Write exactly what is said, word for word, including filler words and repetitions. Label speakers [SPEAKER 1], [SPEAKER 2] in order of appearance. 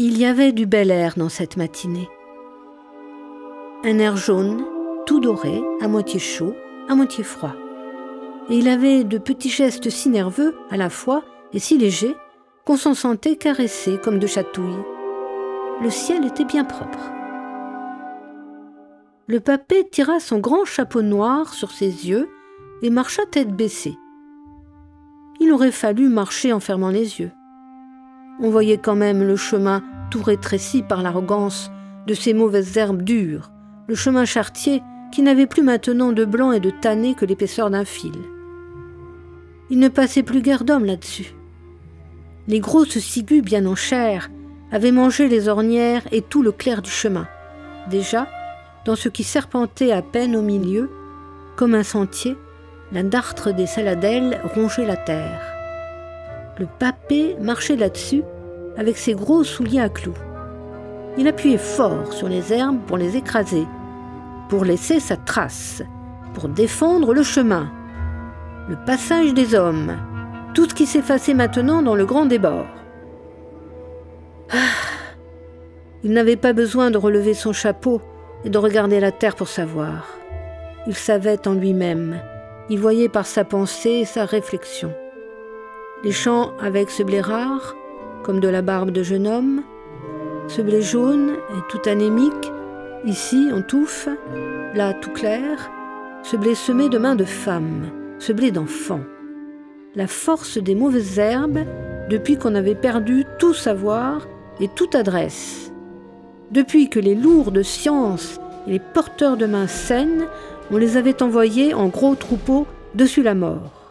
[SPEAKER 1] Il y avait du bel air dans cette matinée. Un air jaune, tout doré, à moitié chaud, à moitié froid. Et il avait de petits gestes si nerveux à la fois et si légers qu'on s'en sentait caressé comme de chatouilles. Le ciel était bien propre. Le papé tira son grand chapeau noir sur ses yeux et marcha tête baissée. Il aurait fallu marcher en fermant les yeux. On voyait quand même le chemin tout rétréci par l'arrogance de ces mauvaises herbes dures, le chemin charretier qui n'avait plus maintenant de blanc et de tanné que l'épaisseur d'un fil. Il ne passait plus guère d'hommes là-dessus. Les grosses ciguës bien en chair avaient mangé les ornières et tout le clair du chemin. Déjà, dans ce qui serpentait à peine au milieu, comme un sentier, la dartre des saladelles rongeait la terre. Le papé marchait là-dessus avec ses gros souliers à clous. Il appuyait fort sur les herbes pour les écraser, pour laisser sa trace, pour défendre le chemin, le passage des hommes, tout ce qui s'effaçait maintenant dans le grand débord. Ah, il n'avait pas besoin de relever son chapeau et de regarder la terre pour savoir. Il savait en lui-même, il voyait par sa pensée et sa réflexion. Les champs avec ce blé rare, comme de la barbe de jeune homme, ce blé jaune et tout anémique, ici en touffe, là tout clair, ce blé semé de mains de femmes, ce blé d'enfants. La force des mauvaises herbes depuis qu'on avait perdu tout savoir et toute adresse. Depuis que les lourds de science et les porteurs de mains saines, on les avait envoyés en gros troupeaux dessus la mort.